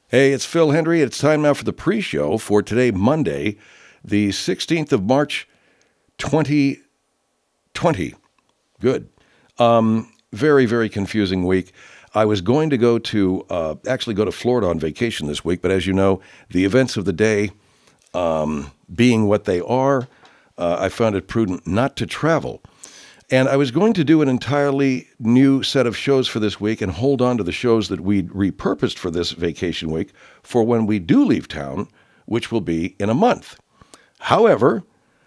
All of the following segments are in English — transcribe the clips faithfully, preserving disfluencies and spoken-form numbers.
Hey, it's Phil Hendry. It's time now for the pre-show for today, Monday, the sixteenth of March, twenty twenty. Good. Um, very, very confusing week. I was going to go to, uh, actually go to Florida on vacation this week, but as you know, the events of the day um, being what they are, uh, I found it prudent not to travel. And I was going to do an entirely new set of shows for this week and hold on to the shows that we'd repurposed for this vacation week for when we do leave town, which will be in a month. However,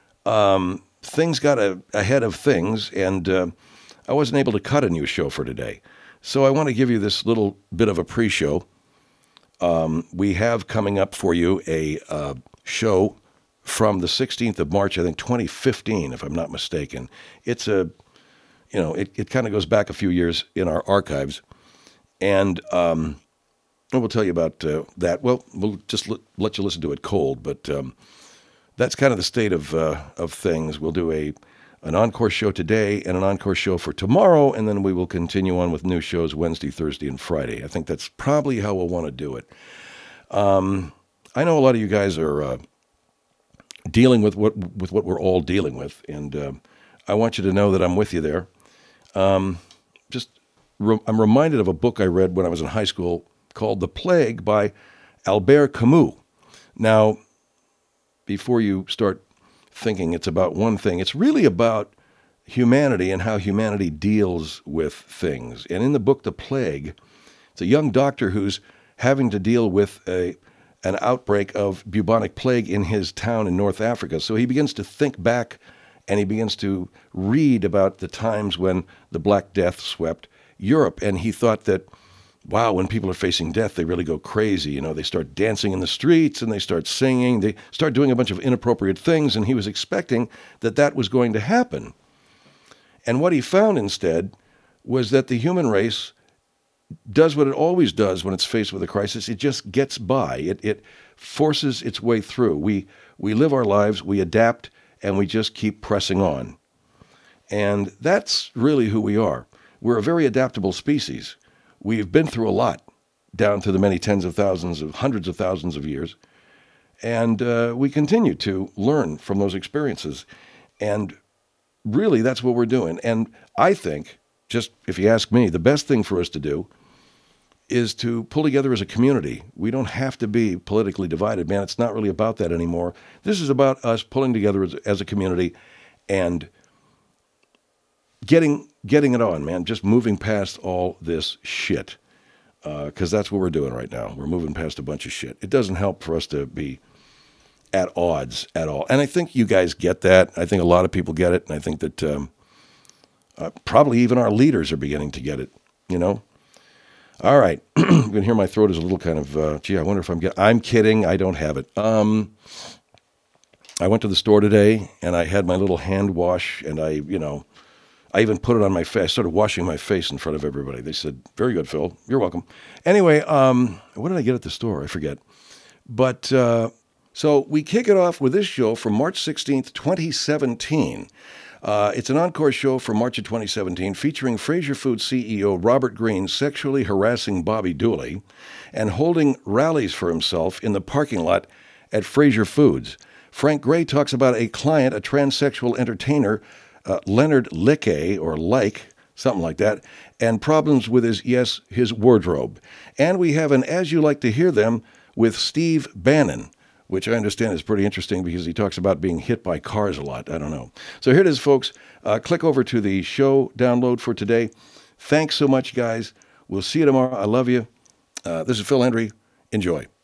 um, things got a, ahead of things, and uh, I wasn't able to cut a new show for today. So I want to give you this little bit of a pre-show. Um, we have coming up for you a uh, show from the sixteenth of March, I think twenty fifteen, if I'm not mistaken. It's a, you know, it, it kind of goes back a few years in our archives. And um, we'll tell you about uh, that. Well, we'll just let, let you listen to it cold, but um, that's kind of the state of uh, of things. We'll do a an encore show today and an encore show for tomorrow, and then we will continue on with new shows Wednesday, Thursday, and Friday. I think that's probably how we'll want to do it. Um, I know a lot of you guys are uh, dealing with what with what we're all dealing with, and uh, I want you to know that I'm with you there. Um, just re- I'm reminded of a book I read when I was in high school called The Plague by Albert Camus. Now, before you start thinking it's about one thing, it's really about humanity and how humanity deals with things. And in the book The Plague, it's a young doctor who's having to deal with a an outbreak of bubonic plague in his town in North Africa. So he begins to think back, and he begins to read about the times when the Black Death swept Europe. And he thought that, wow, when people are facing death, they really go crazy. You know, they start dancing in the streets, and they start singing. They start doing a bunch of inappropriate things, and he was expecting that that was going to happen. And what he found instead was that the human race does what it always does when it's faced with a crisis. It just gets by. It it forces its way through. We we live our lives, we adapt, and we just keep pressing on. And that's really who we are. We're a very adaptable species. We've been through a lot, down to the many tens of thousands of hundreds of thousands of years. And uh, we continue to learn from those experiences. And really, that's what we're doing. And I think, just if you ask me, the best thing for us to do is to pull together as a community. We don't have to be politically divided, man. It's not really about that anymore. This is about us pulling together as, as a community and getting getting it on, man. Just moving past all this shit, because uh, that's what we're doing right now. We're moving past a bunch of shit. It doesn't help for us to be at odds at all. And I think you guys get that. I think a lot of people get it, and I think that um, uh, probably even our leaders are beginning to get it, you know? All right. You can hear my throat is a little kind of, uh, gee, I wonder if I'm getting, I'm kidding. I don't have it. Um, I went to the store today, and I had my little hand wash, and I, you know, I even put it on my face. I started washing my face in front of everybody. They said, very good, Phil. You're welcome. Anyway, um, what did I get at the store? I forget. But uh, so we kick it off with this show from March sixteenth, twenty seventeen. Uh, it's an encore show from March of twenty seventeen featuring Fraser Foods C E O Robert Greene sexually harassing Bobby Dooley and holding rallies for himself in the parking lot at Fraser Foods. Frank Gray talks about a client, a transsexual entertainer, uh, Leonard Lickey, or Like, something like that, and problems with his, yes, his wardrobe. And we have an As You Like to Hear Them with Steve Bannon, which I understand is pretty interesting because he talks about being hit by cars a lot. I don't know. So here it is, folks. Uh, click over to the show download for today. Thanks so much, guys. We'll see you tomorrow. I love you. Uh, this is Phil Hendry. Enjoy.